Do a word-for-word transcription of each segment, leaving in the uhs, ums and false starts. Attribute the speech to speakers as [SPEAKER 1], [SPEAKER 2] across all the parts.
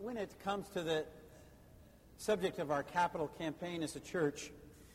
[SPEAKER 1] when it comes to the subject of our capital campaign as a church,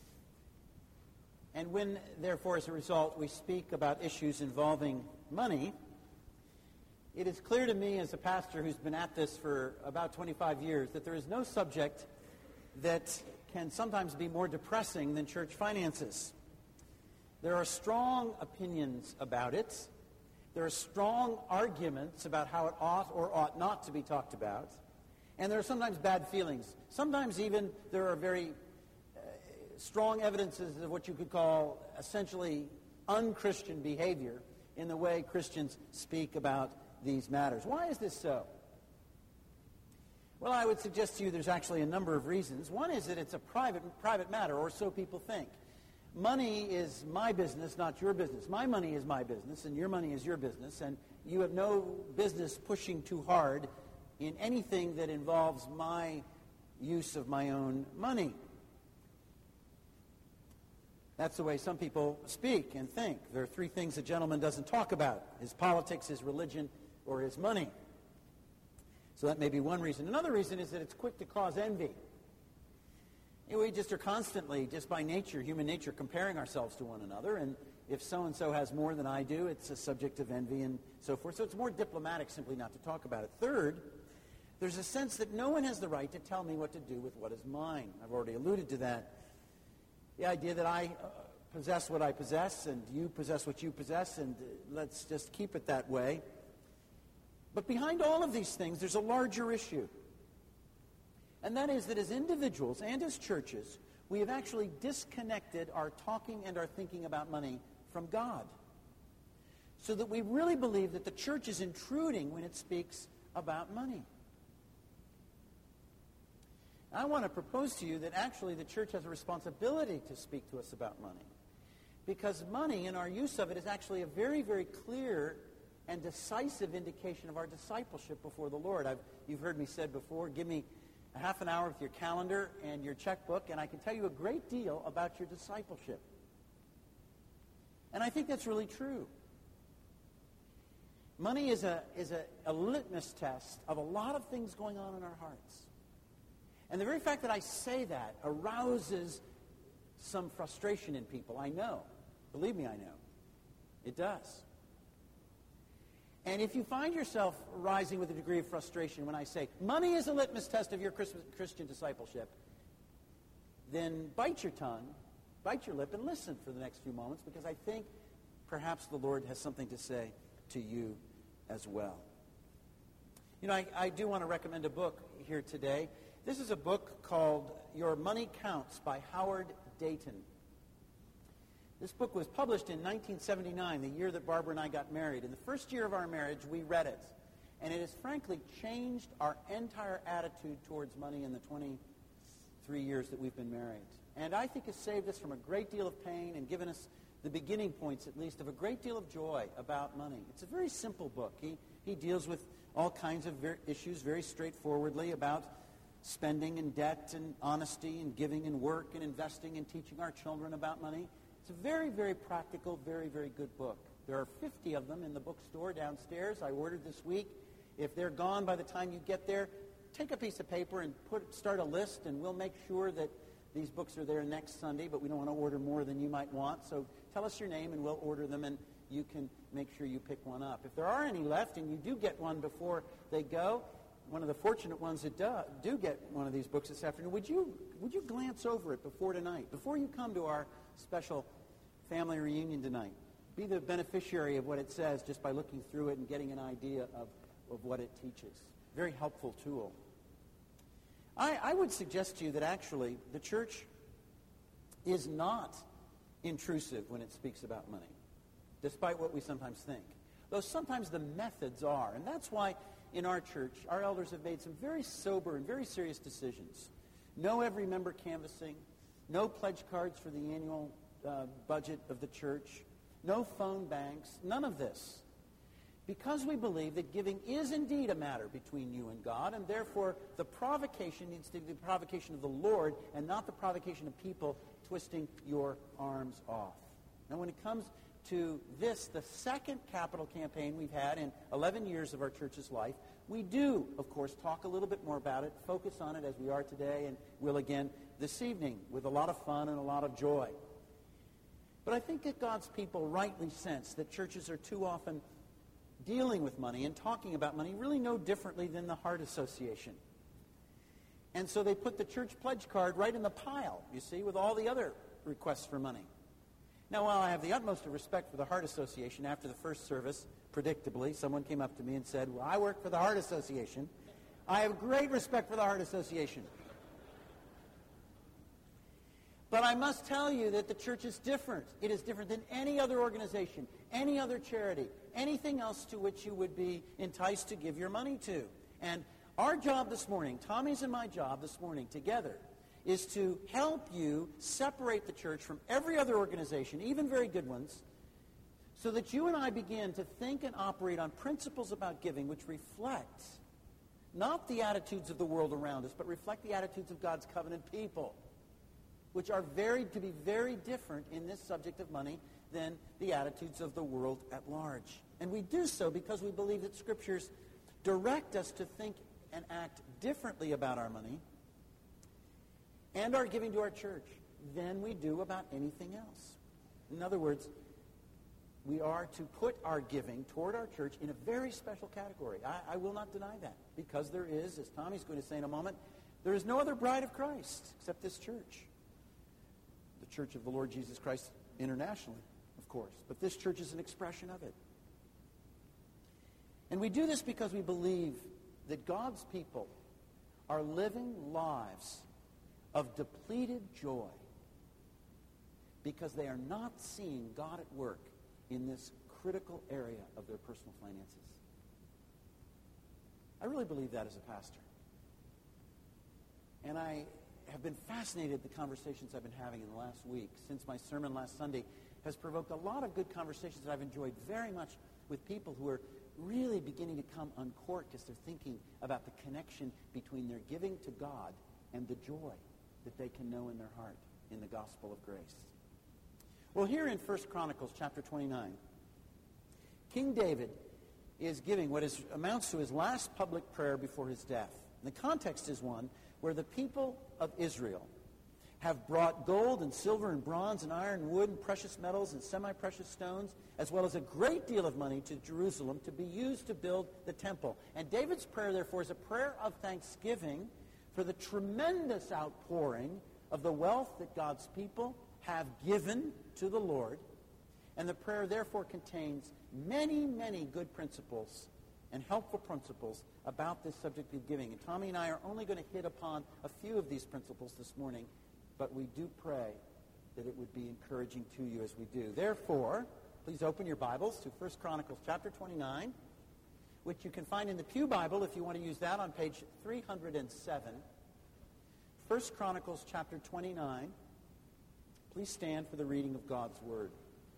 [SPEAKER 1] and when, therefore, as a result, we speak about issues involving money, it is clear to me as a pastor who's been at this for about twenty-five years that there is no subject that can sometimes be more depressing than church finances. There are strong opinions about it. There are strong arguments about how it ought or ought not to be talked about. And there are sometimes bad feelings. Sometimes even there are very uh, strong evidences of what you could call essentially unchristian behavior in the way Christians speak about these matters. Why is this so? Well, I would suggest to you there's actually a number of reasons. One is that it's a private private matter, or so people think. Money is my business, not your business. My money is my business, and your money is your business, and you have no business pushing too hard in anything that involves my use of my own money. That's the way some people speak and think. There are three things a gentleman doesn't talk about: his politics, his religion, or his money. So that may be one reason. Another reason is that it's quick to cause envy. You know, we just are constantly, just by nature, human nature, comparing ourselves to one another. And if so-and-so has more than I do, it's a subject of envy and so forth. So it's more diplomatic simply not to talk about it. Third, there's a sense that no one has the right to tell me what to do with what is mine. I've already alluded to that. The idea that I uh, possess what I possess and you possess what you possess, and uh, let's just keep it that way. But behind all of these things, there's a larger issue. And that is that as individuals and as churches, we have actually disconnected our talking and our thinking about money from God. So that we really believe that the church is intruding when it speaks about money. I want to propose to you that actually the church has a responsibility to speak to us about money. Because money and our use of it is actually a very, very clear and decisive indication of our discipleship before the Lord. I've, you've heard me said before, give me a half an hour with your calendar and your checkbook, and I can tell you a great deal about your discipleship. And I think that's really true. Money is a, is a, a litmus test of a lot of things going on in our hearts. And the very fact that I say that arouses some frustration in people. I know. Believe me, I know. It does. And if you find yourself rising with a degree of frustration when I say, money is a litmus test of your Christian discipleship, then bite your tongue, bite your lip, and listen for the next few moments, because I think perhaps the Lord has something to say to you as well. You know, I, I do want to recommend a book here today. This is a book called Your Money Counts by Howard Dayton. This book was published in nineteen seventy-nine, the year that Barbara and I got married. In the first year of our marriage, we read it. And it has frankly changed our entire attitude towards money in the twenty-three years that we've been married. And I think it's saved us from a great deal of pain and given us the beginning points, at least, of a great deal of joy about money. It's a very simple book. He, he deals with all kinds of ver- issues very straightforwardly about spending and debt and honesty and giving and work and investing and teaching our children about money. It's a very, very practical, very, very good book. There are fifty of them in the bookstore downstairs. I ordered this week. If they're gone by the time you get there, take a piece of paper and put start a list, and we'll make sure that these books are there next Sunday, but we don't want to order more than you might want. So tell us your name, and we'll order them, and you can make sure you pick one up. If there are any left, and you do get one before they go, one of the fortunate ones that do, do get one of these books this afternoon, would you would you glance over it before tonight, before you come to our special family reunion tonight? Be the beneficiary of what it says just by looking through it and getting an idea of, of what it teaches. Very helpful tool. I, I would suggest to you that actually the church is not intrusive when it speaks about money, despite what we sometimes think. Though sometimes the methods are. And that's why in our church, our elders have made some very sober and very serious decisions. No every member canvassing, no pledge cards for the annual uh, budget of the church, no phone banks, none of this. Because we believe that giving is indeed a matter between you and God, and therefore the provocation needs to be the provocation of the Lord and not the provocation of people twisting your arms off. Now, when it comes to this, the second capital campaign we've had in eleven years of our church's life, We do, of course, talk a little bit more about it, focus on it as we are today, and will again this evening with a lot of fun and a lot of joy. But I think that God's people rightly sense that churches are too often dealing with money and talking about money really no differently than the Heart Association. And so they put the church pledge card right in the pile, you see, with all the other requests for money. Now, while I have the utmost of respect for the Heart Association, after the first service, predictably, someone came up to me and said, well, I work for the Heart Association. I have great respect for the Heart Association. But I must tell you that the church is different. It is different than any other organization, any other charity, anything else to which you would be enticed to give your money to. And our job this morning, Tommy's and my job this morning together, is to help you separate the church from every other organization, even very good ones, so that you and I begin to think and operate on principles about giving which reflect not the attitudes of the world around us, but reflect the attitudes of God's covenant people, which are very to be very different in this subject of money than the attitudes of the world at large. And we do so because we believe that Scriptures direct us to think and act differently about our money and our giving to our church than we do about anything else. In other words, we are to put our giving toward our church in a very special category. I, I will not deny that, because there is, as Tommy's going to say in a moment, there is no other bride of Christ except this church. The Church of the Lord Jesus Christ internationally, of course. But this church is an expression of it. And we do this because we believe that God's people are living lives of depleted joy because they are not seeing God at work in this critical area of their personal finances. I really believe that as a pastor. And I have been fascinated at the conversations I've been having in the last week. Since my sermon last Sunday has provoked a lot of good conversations that I've enjoyed very much with people who are really beginning to come uncorked as they're thinking about the connection between their giving to God and the joy that they can know in their heart in the gospel of grace. Well, here in First Chronicles chapter twenty-nine, King David is giving what is, amounts to his last public prayer before his death. And the context is one where the people of Israel have brought gold and silver and bronze and iron and wood and precious metals and semi-precious stones, as well as a great deal of money to Jerusalem to be used to build the temple. And David's prayer, therefore, is a prayer of thanksgiving for the tremendous outpouring of the wealth that God's people have given to the Lord. And the prayer, therefore, contains many, many good principles and helpful principles about this subject of giving. And Tommy and I are only going to hit upon a few of these principles this morning, but we do pray that it would be encouraging to you as we do. Therefore, please open your Bibles to First Chronicles chapter twenty-nine, which you can find in the Pew Bible if you want to use that on page three hundred seven. First Chronicles chapter twenty-nine. Please stand for the reading of God's Word.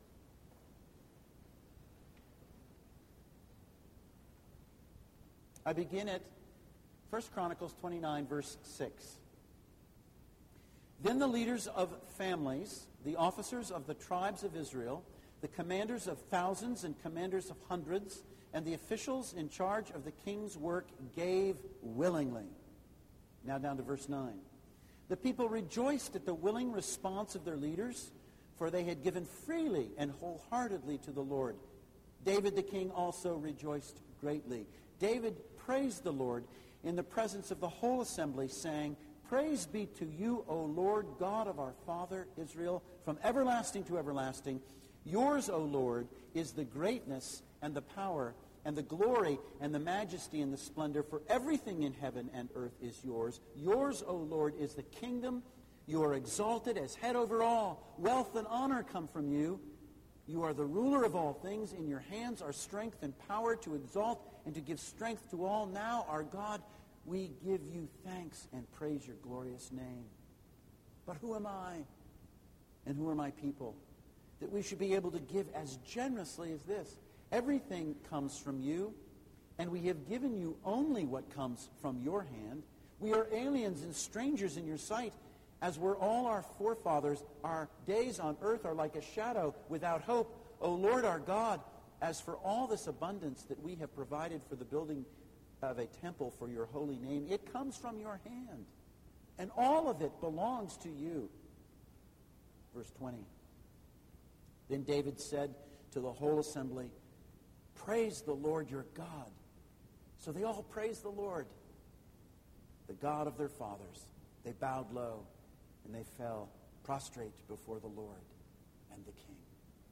[SPEAKER 1] I begin at First Chronicles twenty-nine, verse six. Then the leaders of families, the officers of the tribes of Israel, the commanders of thousands and commanders of hundreds, and the officials in charge of the king's work gave willingly. Now down to verse nine. The people rejoiced at the willing response of their leaders, for they had given freely and wholeheartedly to the Lord. David the king also rejoiced greatly. David praised the Lord in the presence of the whole assembly, saying, Praise be to you, O Lord, God of our father Israel, from everlasting to everlasting. Yours, O Lord, is the greatness and the power and the glory and the majesty and the splendor, for everything in heaven and earth is yours. Yours, O Lord, is the kingdom. You are exalted as head over all. Wealth and honor come from you. You are the ruler of all things. In your hands are strength and power to exalt and to give strength to all. Now, our God, we give you thanks and praise your glorious name. But who am I and who are my people that we should be able to give as generously as this? Everything comes from you, and we have given you only what comes from your hand. We are aliens and strangers in your sight, as were all our forefathers. Our days on earth are like a shadow without hope. O Lord our God, as for all this abundance that we have provided for the building of a temple for your holy name. It comes from your hand, and all of it belongs to you. Verse twenty. Then David said to the whole assembly, praise the Lord your God. So they all praised the Lord, the God of their fathers. They bowed low, and they fell prostrate before the Lord and the King.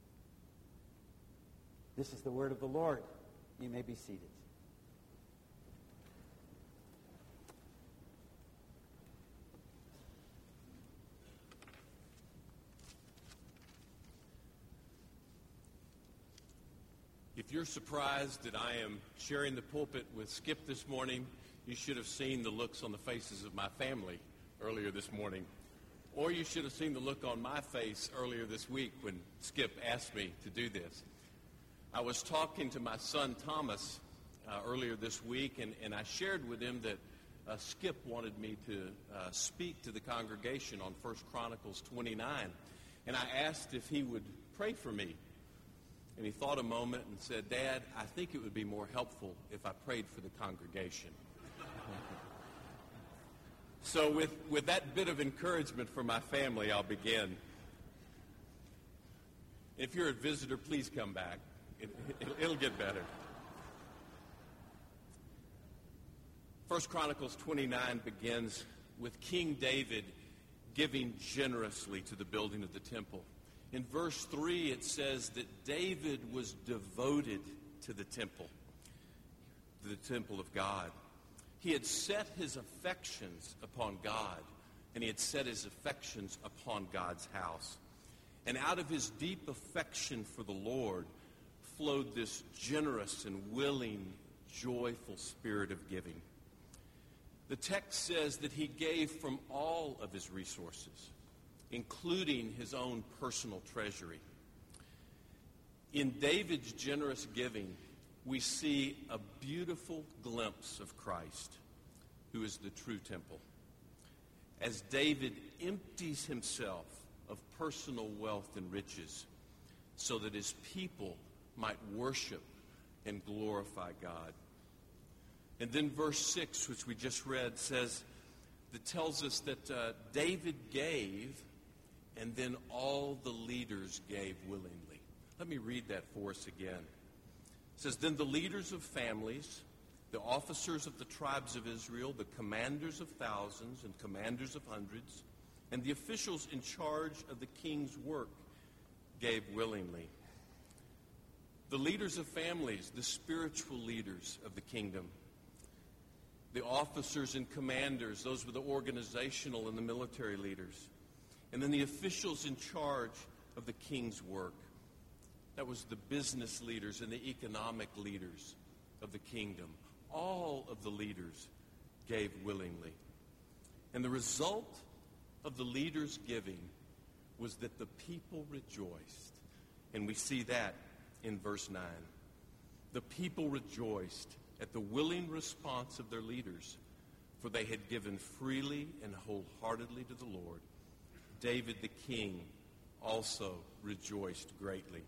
[SPEAKER 1] This is the word of the Lord. You may be seated.
[SPEAKER 2] If you're surprised that I am sharing the pulpit with Skip this morning, you should have seen the looks on the faces of my family earlier this morning. Or you should have seen the look on my face earlier this week when Skip asked me to do this. I was talking to my son Thomas uh, earlier this week, and, and I shared with him that uh, Skip wanted me to uh, speak to the congregation on First Chronicles twenty-nine. And I asked if he would pray for me. And he thought a moment and said, Dad, I think it would be more helpful if I prayed for the congregation. So with, with that bit of encouragement for my family, I'll begin. If you're a visitor, please come back. It, it, it'll get better. First Chronicles twenty-nine begins with King David giving generously to the building of the temple. In verse three, it says that David was devoted to the temple, to the temple of God. He had set his affections upon God, and he had set his affections upon God's house. And out of his deep affection for the Lord flowed this generous and willing, joyful spirit of giving. The text says that he gave from all of his resources, including his own personal treasury. In David's generous giving, we see a beautiful glimpse of Christ, who is the true temple. As David empties himself of personal wealth and riches so that his people might worship and glorify God. And then verse six, which we just read, says, that tells us that uh, David gave, and then all the leaders gave willingly. Let me read that for us again. It says, then the leaders of families, the officers of the tribes of Israel, the commanders of thousands and commanders of hundreds, and the officials in charge of the king's work gave willingly. The leaders of families, the spiritual leaders of the kingdom, the officers and commanders, those were the organizational and the military leaders, and then the officials in charge of the king's work. That was the business leaders and the economic leaders of the kingdom. All of the leaders gave willingly. And the result of the leaders' giving was that the people rejoiced. And we see that in verse nine. The people rejoiced at the willing response of their leaders, for they had given freely and wholeheartedly to the Lord. David the king also rejoiced greatly.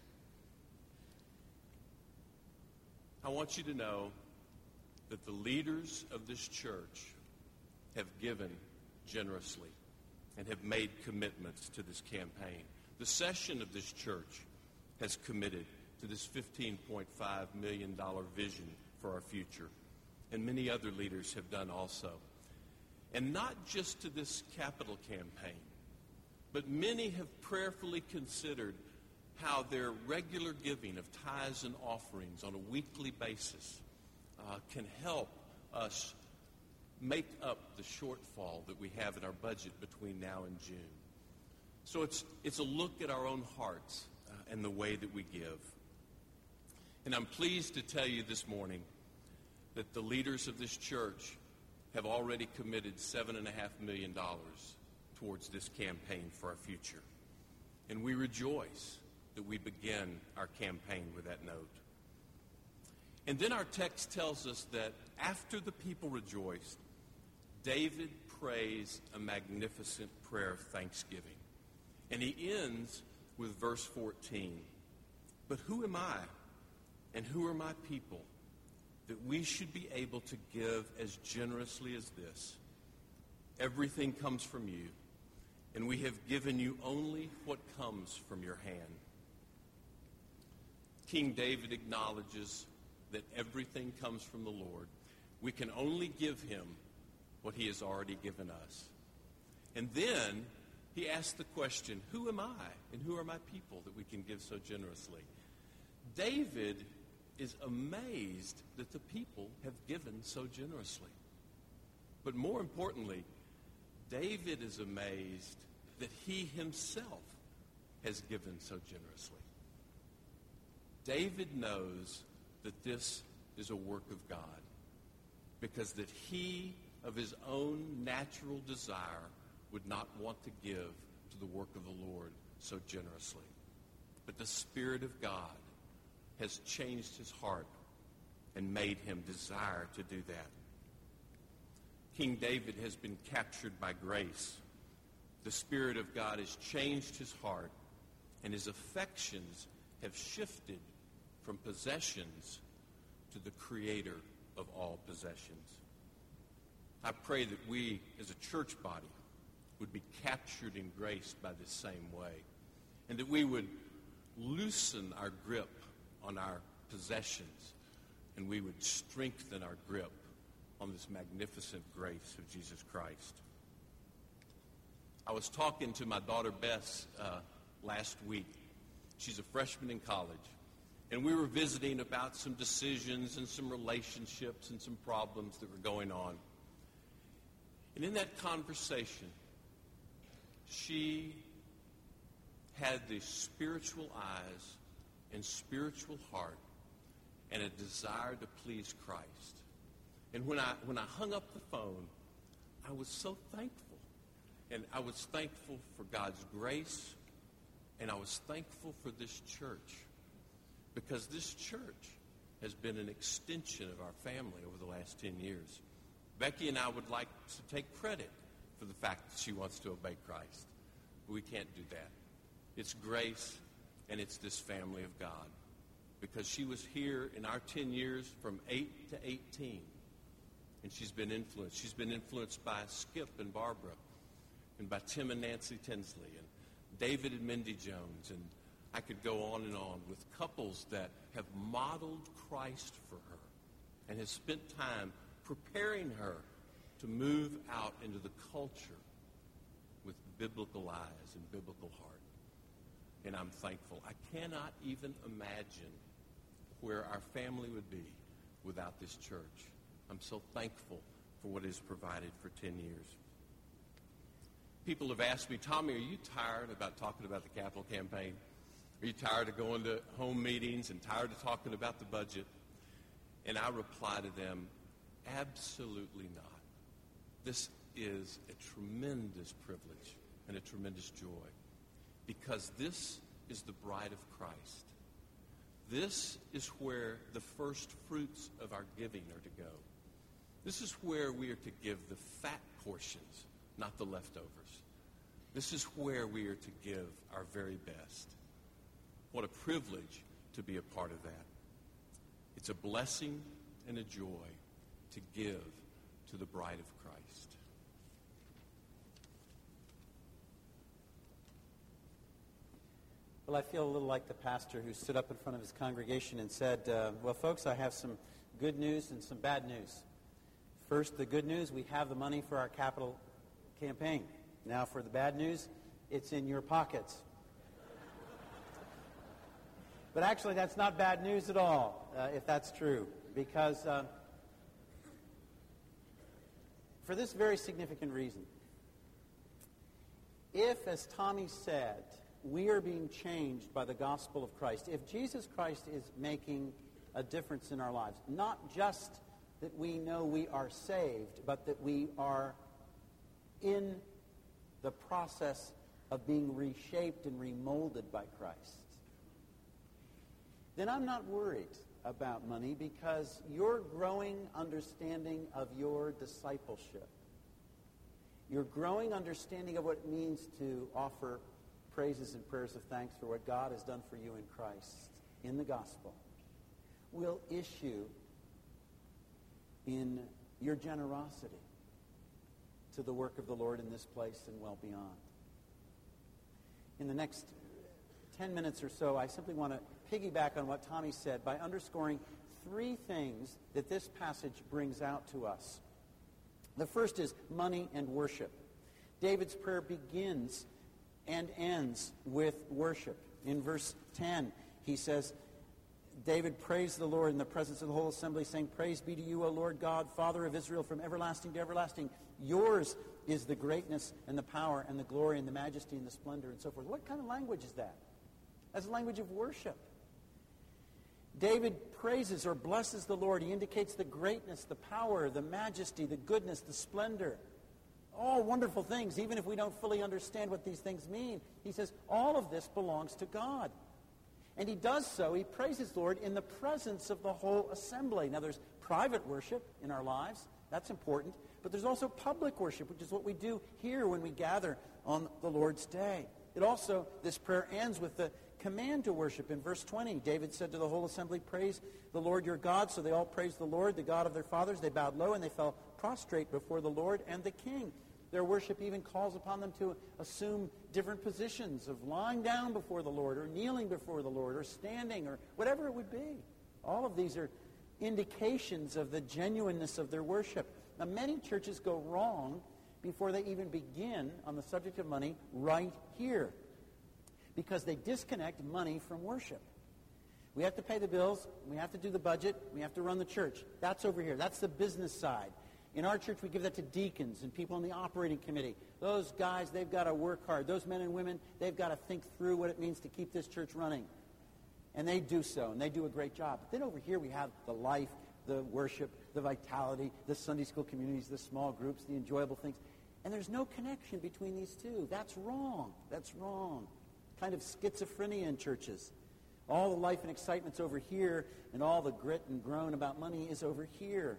[SPEAKER 2] I want you to know that the leaders of this church have given generously and have made commitments to this campaign. The session of this church has committed to this fifteen point five million dollars vision for our future, and many other leaders have done also. And not just to this capital campaign, but many have prayerfully considered how their regular giving of tithes and offerings on a weekly basis uh, can help us make up the shortfall that we have in our budget between now and June. So it's, it's a look at our own hearts uh, and the way that we give. And I'm pleased to tell you this morning that the leaders of this church have already committed seven point five million dollars towards this campaign for our future. And we rejoice that we begin our campaign with that note. And then our text tells us that after the people rejoiced, David prays a magnificent prayer of thanksgiving. And he ends with verse fourteen. But who am I, and who are my people, that we should be able to give as generously as this. Everything comes from you, and we have given you only what comes from your hand. King David acknowledges that everything comes from the Lord. We can only give him what he has already given us. And then he asks the question, who am I and who are my people that we can give so generously? David is amazed that the people have given so generously. But more importantly, David is amazed that he himself has given so generously. David knows that this is a work of God, because that he, of his own natural desire, would not want to give to the work of the Lord so generously. But the Spirit of God has changed his heart and made him desire to do that. King David has been captured by grace. The Spirit of God has changed his heart, and his affections have shifted from possessions to the Creator of all possessions. I pray that we, as a church body, would be captured in grace by this same way, and that we would loosen our grip on our possessions, and we would strengthen our grip on this magnificent grace of Jesus Christ. I was talking to my daughter Bess uh, last week. She's a freshman in college, and we were visiting about some decisions and some relationships and some problems that were going on. And in that conversation, she had these spiritual eyes and spiritual heart and a desire to please Christ. And when I when I hung up the phone, I was so thankful. And I was thankful for God's grace, and I was thankful for this church, because this church has been an extension of our family over the last ten years. Becky and I would like to take credit for the fact that she wants to obey Christ. But we can't do that. It's grace, and it's this family of God. Because she was here in our ten years from eight to eighteen. And she's been influenced. She's been influenced by Skip and Barbara, and by Tim and Nancy Tinsley, and David and Mindy Jones. And I could go on and on with couples that have modeled Christ for her and have spent time preparing her to move out into the culture with biblical eyes and biblical heart. And I'm thankful. I cannot even imagine where our family would be without this church. I'm so thankful for what is provided for ten years. People have asked me, Tommy, are you tired about talking about the capital campaign? Are you tired of going to home meetings and tired of talking about the budget? And I reply to them, absolutely not. This is a tremendous privilege and a tremendous joy, because this is the bride of Christ. This is where the first fruits of our giving are to go. This is where we are to give the fat portions, not the leftovers. This is where we are to give our very best. What a privilege to be a part of that. It's a blessing and a joy to give to the bride of Christ.
[SPEAKER 1] Well, I feel a little like the pastor who stood up in front of his congregation and said, uh, well, folks, I have some good news and some bad news. First, the good news, we have the money for our capital campaign. Now, for the bad news, it's in your pockets. But actually, that's not bad news at all, uh, if that's true, because uh, for this very significant reason. If, as Tommy said, we are being changed by the gospel of Christ, if Jesus Christ is making a difference in our lives, not just that we know we are saved, but that we are in the process of being reshaped and remolded by Christ, then I'm not worried about money, because your growing understanding of your discipleship, your growing understanding of what it means to offer praises and prayers of thanks for what God has done for you in Christ, in the gospel, will issue in your generosity to the work of the Lord in this place and well beyond. In the next ten minutes or so, I simply want to piggyback on what Tommy said by underscoring three things that this passage brings out to us. The first is money and worship. David's prayer begins and ends with worship. In verse ten, he says, David praised the Lord in the presence of the whole assembly, saying, "Praise be to you, O Lord God, Father of Israel, from everlasting to everlasting. Yours is the greatness and the power and the glory and the majesty and the splendor," and so forth. What kind of language is that? That's a language of worship. David praises or blesses the Lord. He indicates the greatness, the power, the majesty, the goodness, the splendor. All wonderful things, even if we don't fully understand what these things mean. He says, all of this belongs to God. And he does so, he praises the Lord in the presence of the whole assembly. Now, there's private worship in our lives. That's important. But there's also public worship, which is what we do here when we gather on the Lord's day. It also, this prayer ends with the command to worship. In verse twenty, David said to the whole assembly, "Praise the Lord your God." So they all praised the Lord, the God of their fathers. They bowed low and they fell prostrate before the Lord and the king. Their worship even calls upon them to assume different positions of lying down before the Lord or kneeling before the Lord or standing or whatever it would be. All of these are indications of the genuineness of their worship. Now, many churches go wrong before they even begin on the subject of money right here, because they disconnect money from worship. We have to pay the bills. We have to do the budget. We have to run the church. That's over here. That's the business side. In our church, we give that to deacons and people on the operating committee. Those guys, they've got to work hard. Those men and women, they've got to think through what it means to keep this church running. And they do so, and they do a great job. But then over here, we have the life, the worship, the vitality, the Sunday school communities, the small groups, the enjoyable things. And there's no connection between these two. That's wrong. That's wrong. Kind of schizophrenia in churches. All the life and excitement's over here, and all the grit and groan about money is over here.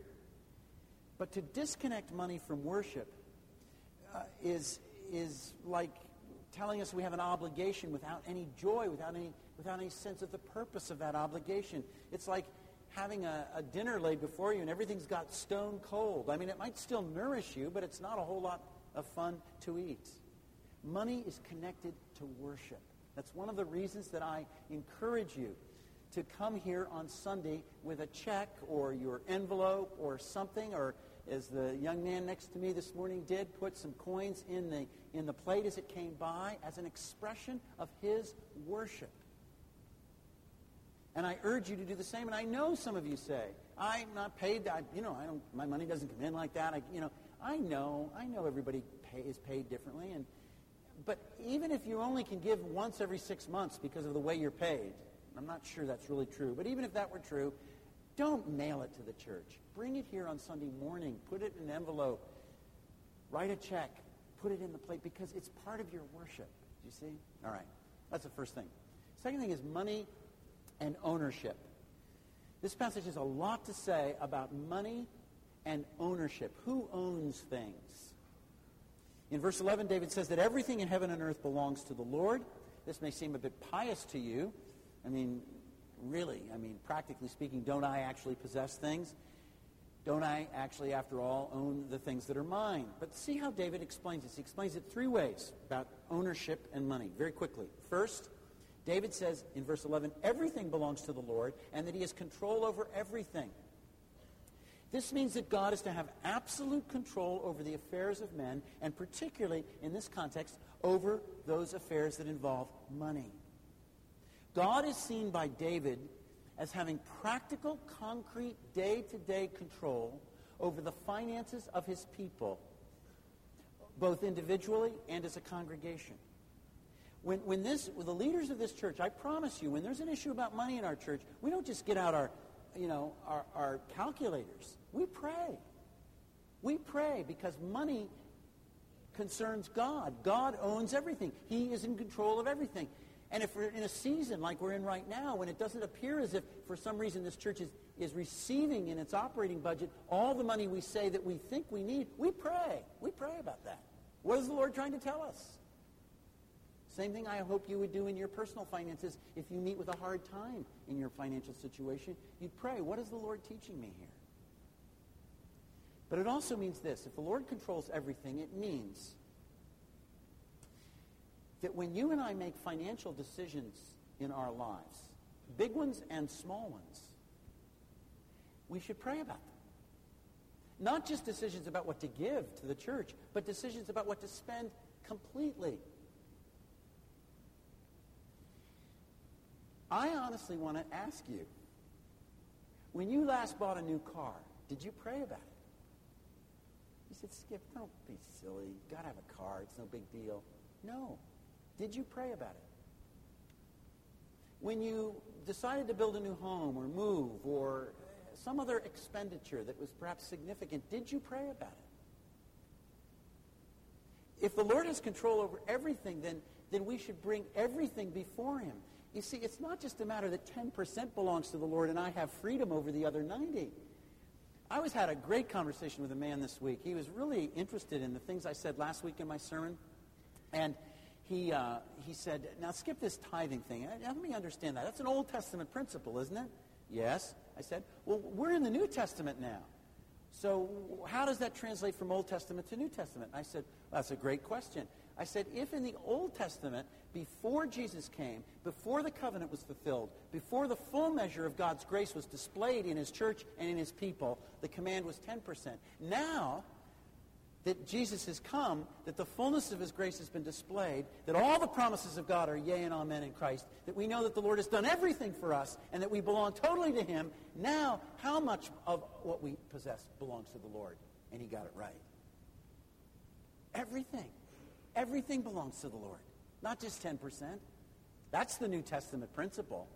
[SPEAKER 1] But to disconnect money from worship uh, is, is like telling us we have an obligation without any joy, without any, without any sense of the purpose of that obligation. It's like having a, a dinner laid before you and everything's got stone cold. I mean, it might still nourish you, but it's not a whole lot of fun to eat. Money is connected to worship. That's one of the reasons that I encourage you to come here on Sunday with a check or your envelope or something, or as the young man next to me this morning did, put some coins in the in the plate as it came by as an expression of his worship. And I urge you to do the same. And I know some of you say, "I'm not paid. I, you know, I don't. My money doesn't come in like that." I, you know, I know. I know everybody pay, is paid differently. And but even if you only can give once every six months because of the way you're paid. I'm not sure that's really true, but even if that were true, don't mail it to the church. Bring it here on Sunday morning. Put it in an envelope. Write a check. Put it in the plate because it's part of your worship. Do you see? All right. That's the first thing. Second thing is money and ownership. This passage has a lot to say about money and ownership. Who owns things? In verse eleven, David says that everything in heaven and earth belongs to the Lord. This may seem a bit pious to you. I mean, really, I mean, practically speaking, don't I actually possess things? Don't I actually, after all, own the things that are mine? But see how David explains this. He explains it three ways about ownership and money, very quickly. First, David says in verse eleven, everything belongs to the Lord and that he has control over everything. This means that God is to have absolute control over the affairs of men, and particularly, in this context, over those affairs that involve money. God is seen by David as having practical, concrete, day-to-day control over the finances of his people, both individually and as a congregation. When, when this, when the leaders of this church, I promise you, when there's an issue about money in our church, we don't just get out our, you know, our, our calculators. We pray. We pray because money concerns God. God owns everything. He is in control of everything. And if we're in a season like we're in right now, when it doesn't appear as if for some reason this church is, is receiving in its operating budget all the money we say that we think we need, we pray. We pray about that. What is the Lord trying to tell us? Same thing I hope you would do in your personal finances. If you meet with a hard time in your financial situation, you'd pray, what is the Lord teaching me here? But it also means this. If the Lord controls everything, it means that when you and I make financial decisions in our lives, big ones and small ones, we should pray about them. Not just decisions about what to give to the church, but decisions about what to spend completely. I honestly want to ask you, when you last bought a new car, did you pray about it? You said, Skip, don't be silly. You got to have a car. It's no big deal. No. Did you pray about it? When you decided to build a new home or move or some other expenditure that was perhaps significant, did you pray about it? If the Lord has control over everything, then, then we should bring everything before him. You see, it's not just a matter that ten percent belongs to the Lord and I have freedom over the other ninety. I was had a great conversation with a man this week. He was really interested in the things I said last week in my sermon. And he uh, he said, now skip this tithing thing. Let me understand that. That's an Old Testament principle, isn't it? Yes. I said, well, we're in the New Testament now. So how does that translate from Old Testament to New Testament? I said, well, that's a great question. I said, if in the Old Testament, before Jesus came, before the covenant was fulfilled, before the full measure of God's grace was displayed in his church and in his people, the command was ten percent. Now that Jesus has come, that the fullness of his grace has been displayed, that all the promises of God are yea and amen in Christ, that we know that the Lord has done everything for us and that we belong totally to him, now how much of what we possess belongs to the Lord? And he got it right. Everything. Everything belongs to the Lord. Not just ten percent. That's the New Testament principle.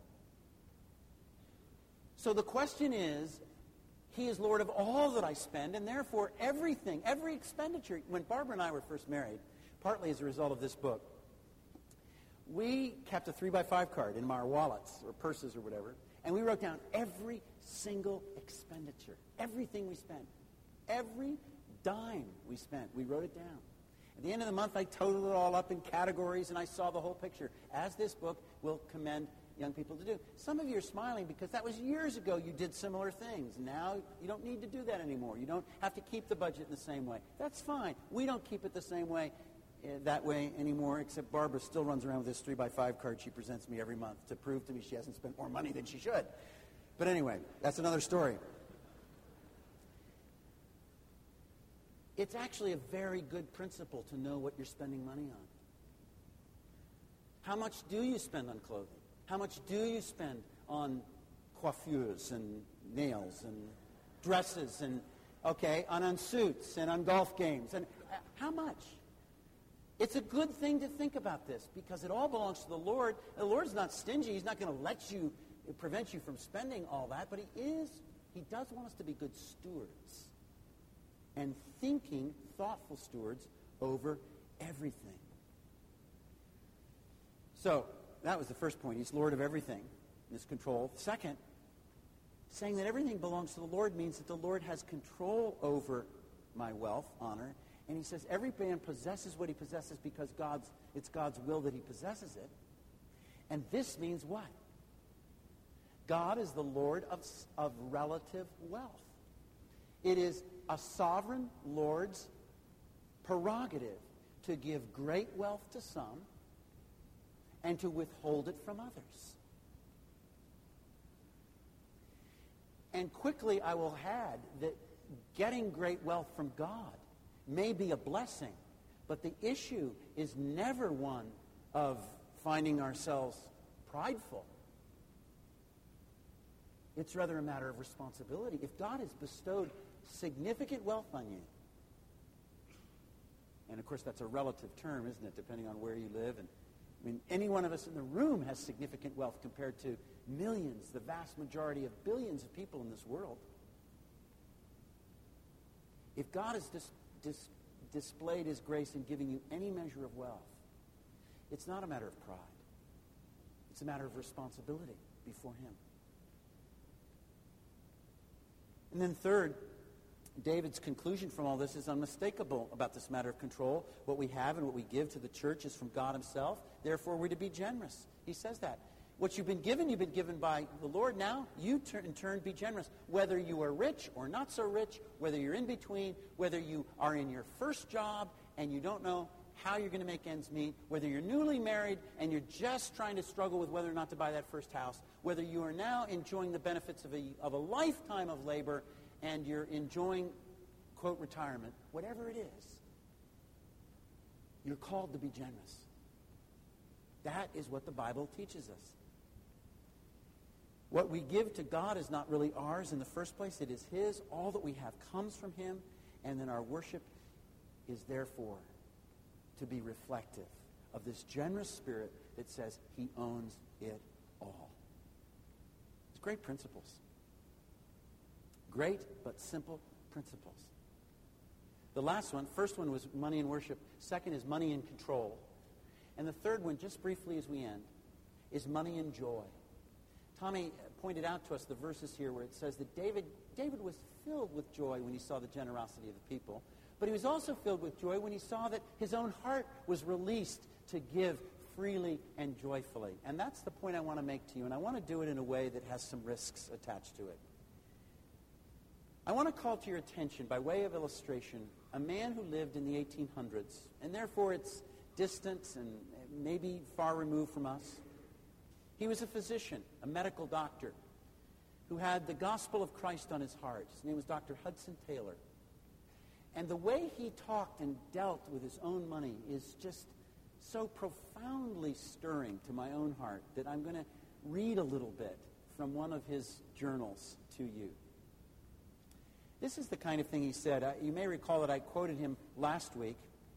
[SPEAKER 1] So the question is, he is Lord of all that I spend, and therefore everything, every expenditure. When Barbara and I were first married, partly as a result of this book, we kept a three by five card in our wallets or purses or whatever, and we wrote down every single expenditure, everything we spent, every dime we spent. We wrote it down. At the end of the month, I totaled it all up in categories, and I saw the whole picture, as this book will commend young people to do. Some of you are smiling because that was years ago you did similar things. Now you don't need to do that anymore. You don't have to keep the budget in the same way. That's fine. We don't keep it the same way, uh, that way anymore, except Barbara still runs around with this three by five card she presents me every month to prove to me she hasn't spent more money than she should. But anyway, that's another story. It's actually a very good principle to know what you're spending money on. How much do you spend on clothing? How much do you spend on coiffures and nails and dresses and, okay, on, on suits and on golf games? And uh, how much? It's a good thing to think about this because it all belongs to the Lord. The Lord's not stingy. He's not going to let you, prevent you from spending all that, but he is, he does want us to be good stewards and thinking, thoughtful stewards over everything. So, that was the first point. He's Lord of everything in his control. Second, saying that everything belongs to the Lord means that the Lord has control over my wealth, honor. And he says every man possesses what he possesses because God's it's God's will that he possesses it. And this means what? God is the Lord of, of relative wealth. It is a sovereign Lord's prerogative to give great wealth to some and to withhold it from others. And quickly I will add that getting great wealth from God may be a blessing, but the issue is never one of finding ourselves prideful. It's rather a matter of responsibility. If God has bestowed significant wealth on you, and of course that's a relative term, isn't it, depending on where you live. And I mean, any one of us in the room has significant wealth compared to millions, the vast majority of billions of people in this world. If God has dis- dis- displayed his grace in giving you any measure of wealth, it's not a matter of pride. It's a matter of responsibility before him. And then third, David's conclusion from all this is unmistakable about this matter of control. What we have and what we give to the church is from God himself. Therefore, we're to be generous. He says that. What you've been given, you've been given by the Lord. Now, you turn, in turn be generous. Whether you are rich or not so rich, whether you're in between, whether you are in your first job and you don't know how you're going to make ends meet, whether you're newly married and you're just trying to struggle with whether or not to buy that first house, whether you are now enjoying the benefits of a, of a lifetime of labor and you're enjoying, quote, retirement, whatever it is, you're called to be generous. That is what the Bible teaches us. What we give to God is not really ours in the first place. It is His. All that we have comes from Him. And then our worship is therefore to be reflective of this generous spirit that says He owns it all. It's great principles. Great but simple principles. The last one, first one was money and worship. Second is money and control. And the third one, just briefly as we end, is money and joy. Tommy pointed out to us the verses here where it says that David, David was filled with joy when he saw the generosity of the people, but he was also filled with joy when he saw that his own heart was released to give freely and joyfully. And that's the point I want to make to you, and I want to do it in a way that has some risks attached to it. I want to call to your attention, by way of illustration, a man who lived in the eighteen hundreds, and therefore it's distant and maybe far removed from us. He was a physician, a medical doctor, who had the gospel of Christ on his heart. His name was Doctor Hudson Taylor. And the way he talked and dealt with his own money is just so profoundly stirring to my own heart that I'm going to read a little bit from one of his journals to you. This is the kind of thing he said. Uh, you may recall that I quoted him last week.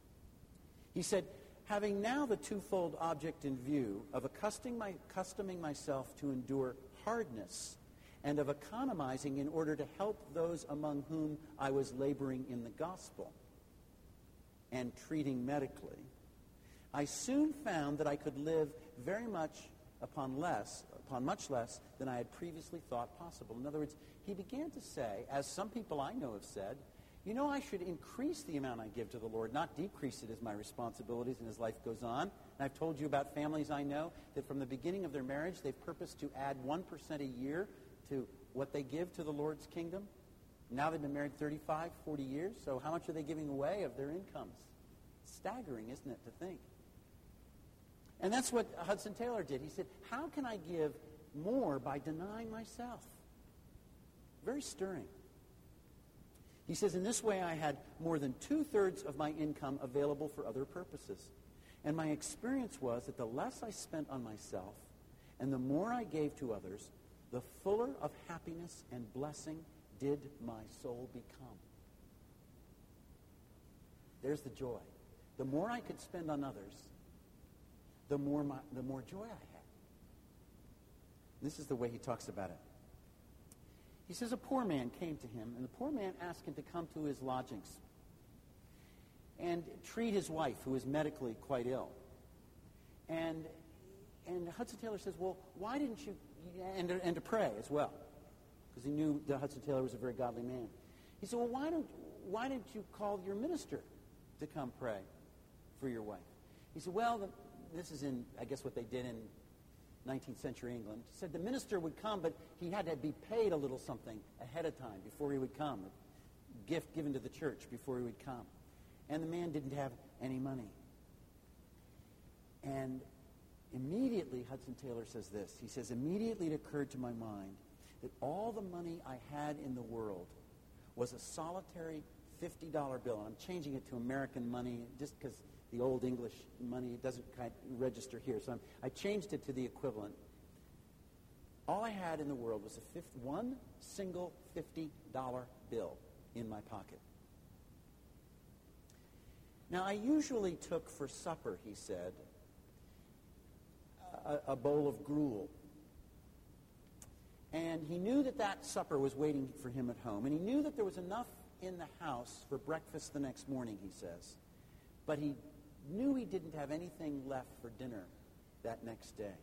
[SPEAKER 1] He said, "Having now the twofold object in view of accustoming, my, accustoming myself to endure hardness and of economizing in order to help those among whom I was laboring in the gospel and treating medically, I soon found that I could live very much upon less, upon much less than I had previously thought possible." In other words, he began to say, as some people I know have said, you know, I should increase the amount I give to the Lord, not decrease it as my responsibilities and as life goes on. And I've told you about families I know that from the beginning of their marriage, they've purposed to add one percent a year to what they give to the Lord's kingdom. Now they've been married thirty-five, forty years, so how much are they giving away of their incomes? Staggering, isn't it, to think? And that's what Hudson Taylor did. He said, how can I give more by denying myself? Very stirring. He says, in this way I had more than two-thirds of my income available for other purposes. And my experience was that the less I spent on myself and the more I gave to others, the fuller of happiness and blessing did my soul become. There's the joy. The more I could spend on others, the more, my, the more joy I had. This is the way he talks about it. He says a poor man came to him, and the poor man asked him to come to his lodgings and treat his wife, who is medically quite ill. And and Hudson Taylor says, well, why didn't you, and to, and to pray as well, because he knew that Hudson Taylor was a very godly man. He said, well, why don't why didn't you call your minister to come pray for your wife? He said, well, the, this is in, I guess, what they did in nineteenth century England. He said the minister would come, but he had to be paid a little something ahead of time before he would come, a gift given to the church before he would come. And the man didn't have any money. And immediately, Hudson Taylor says this. He says, immediately it occurred to my mind that all the money I had in the world was a solitary fifty dollar bill. And I'm changing it to American money just because the old English money doesn't kind of register here. So I'm, I changed it to the equivalent. All I had in the world was a fifth, one single fifty dollar bill in my pocket. Now, I usually took for supper, he said, a, a bowl of gruel. And he knew that that supper was waiting for him at home. And he knew that there was enough in the house for breakfast the next morning, he says. But he knew he didn't have anything left for dinner that next day.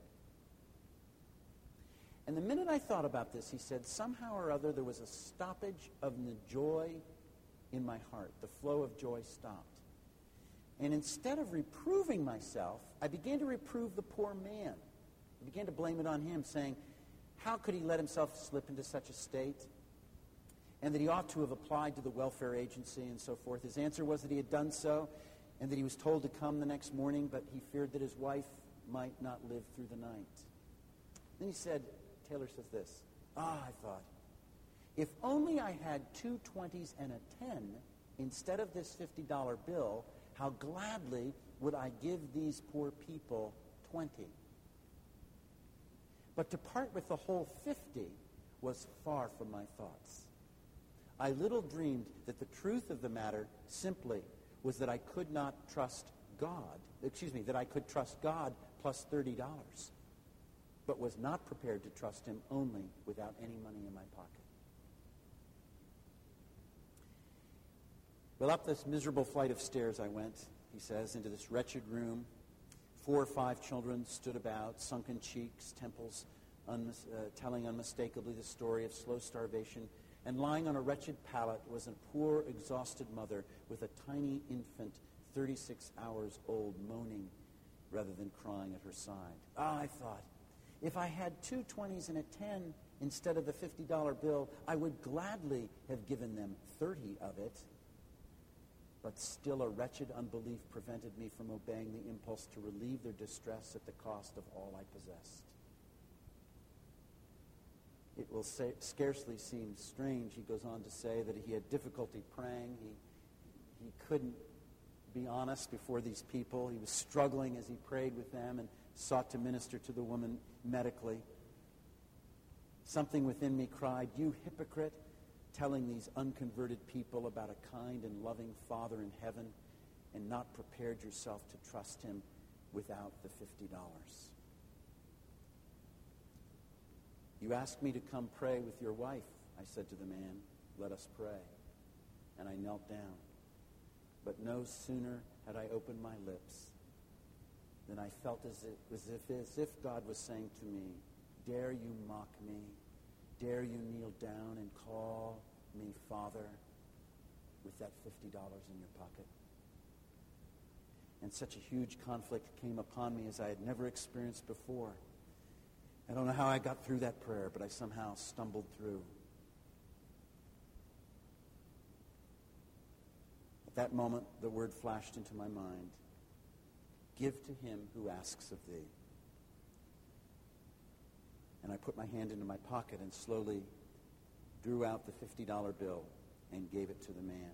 [SPEAKER 1] And the minute I thought about this, he said, somehow or other there was a stoppage of the joy in my heart. The flow of joy stopped. And instead of reproving myself, I began to reprove the poor man. I He began to blame it on him, saying, how could he let himself slip into such a state? And that he ought to have applied to the welfare agency and so forth. His answer was that he had done so, and that he was told to come the next morning, but he feared that his wife might not live through the night. Then he said, Taylor says this, ah, I thought, if only I had two twenties and a ten instead of this fifty dollar bill, how gladly would I give these poor people twenty. But to part with the whole fifty was far from my thoughts. I little dreamed that the truth of the matter simply was that I could not trust God, excuse me, that I could trust God plus thirty dollars, but was not prepared to trust him only without any money in my pocket. Well, up this miserable flight of stairs I went, he says, into this wretched room. Four or five children stood about, sunken cheeks, temples unmis- uh, telling unmistakably the story of slow starvation. And lying on a wretched pallet was a poor, exhausted mother with a tiny infant, thirty-six hours old, moaning rather than crying at her side. Ah, I thought, if I had two twenties and a ten instead of the fifty dollar bill, I would gladly have given them thirty of it. But still a wretched unbelief prevented me from obeying the impulse to relieve their distress at the cost of all I possessed. It will say, scarcely seem strange, he goes on to say, that he had difficulty praying. He, he couldn't be honest before these people. He was struggling as he prayed with them and sought to minister to the woman medically. Something within me cried, you hypocrite, telling these unconverted people about a kind and loving Father in heaven and not prepared yourself to trust him without the fifty dollars. You asked me to come pray with your wife, I said to the man. Let us pray. And I knelt down. But no sooner had I opened my lips than I felt as if, as if, as if God was saying to me, dare you mock me? Dare you kneel down and call me Father with that fifty dollars in your pocket? And such a huge conflict came upon me as I had never experienced before. I don't know how I got through that prayer, but I somehow stumbled through. At that moment, the word flashed into my mind. Give to him who asks of thee. And I put my hand into my pocket and slowly drew out the fifty dollar bill and gave it to the man.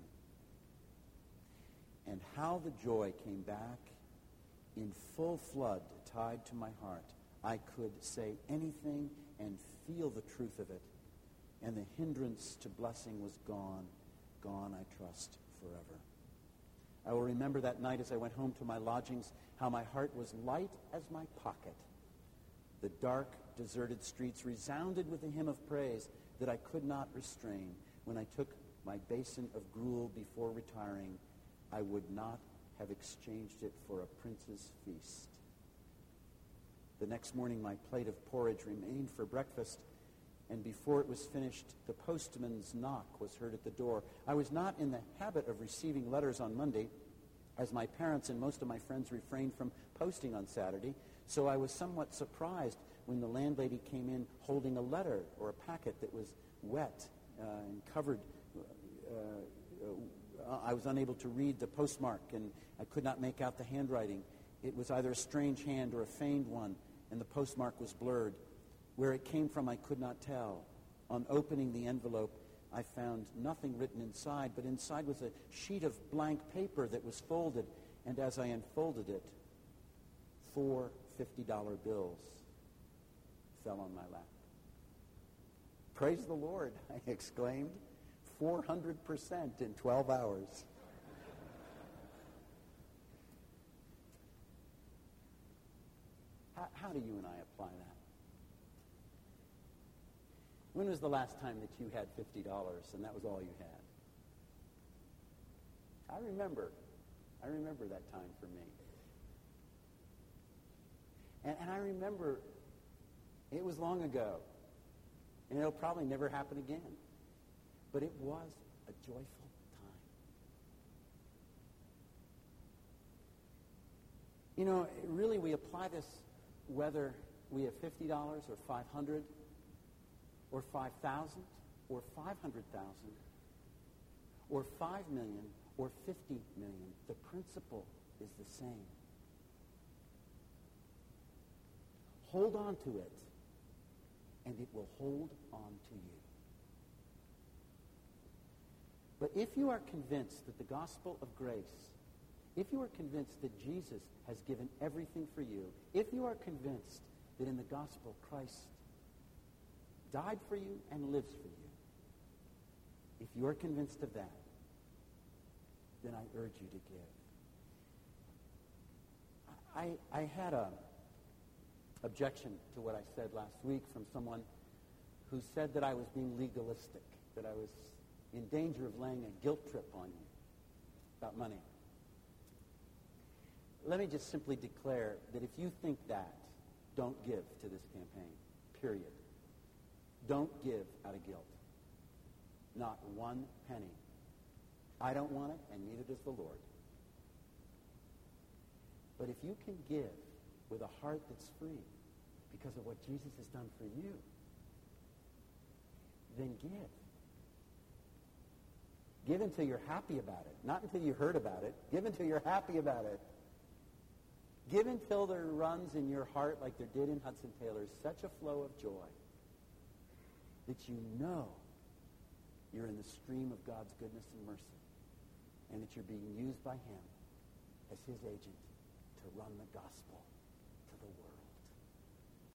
[SPEAKER 1] And how the joy came back in full flood tied to my heart. I could say anything and feel the truth of it. And the hindrance to blessing was gone. Gone, I trust, forever. I will remember that night as I went home to my lodgings, how my heart was light as my pocket. The dark, deserted streets resounded with a hymn of praise that I could not restrain. When I took my basin of gruel before retiring, I would not have exchanged it for a prince's feast. The next morning, my plate of porridge remained for breakfast, and before it was finished, the postman's knock was heard at the door. I was not in the habit of receiving letters on Monday, as my parents and most of my friends refrained from posting on Saturday, so I was somewhat surprised when the landlady came in holding a letter or a packet that was wet uh, and covered. Uh, uh, I was unable to read the postmark, and I could not make out the handwriting. It was either a strange hand or a feigned one, and the postmark was blurred. Where it came from, I could not tell. On opening the envelope, I found nothing written inside, but inside was a sheet of blank paper that was folded, and as I unfolded it, four fifty dollar bills fell on my lap. Praise the Lord, I exclaimed. four hundred percent in twelve hours. How, how do you and I apply that? When was the last time that you had fifty dollars and that was all you had? I remember. I remember that time for me. And, and I remember it was long ago. And it'll probably never happen again. But it was a joyful time. You know, really we apply this whether we have fifty dollars or five hundred dollars or five thousand dollars or five hundred thousand dollars or five million dollars or fifty million dollars, the principle is the same. Hold on to it, and it will hold on to you. But if you are convinced that the gospel of grace, if you are convinced that Jesus has given everything for you, if you are convinced that in the gospel Christ died for you and lives for you, if you are convinced of that, then I urge you to give. I, I had a objection to what I said last week from someone who said that I was being legalistic, that I was in danger of laying a guilt trip on you about money. Let me just simply declare that if you think that, don't give to this campaign, period. Don't give out of guilt. Not one penny. I don't want it, and neither does the Lord. But if you can give with a heart that's free because of what Jesus has done for you, then give. Give until you're happy about it, not until you heard about it. Give until you're happy about it. Give until there runs in your heart, like there did in Hudson Taylor's, such a flow of joy that you know you're in the stream of God's goodness and mercy, and that you're being used by him as his agent to run the gospel to the world.